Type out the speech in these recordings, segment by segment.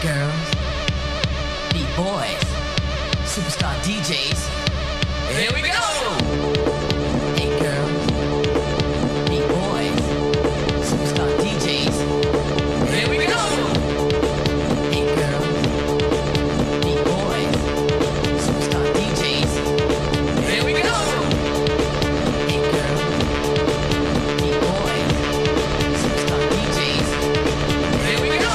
girls, beat boys, superstar DJs. Here we go! Hey girls, beat boys, superstar DJs. Here we go! Hey girls, beat boys, superstar DJs. Here we go! Hey girls, beat boys, superstar DJs. Here we go!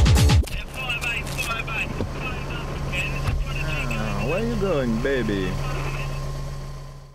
Where you going, baby?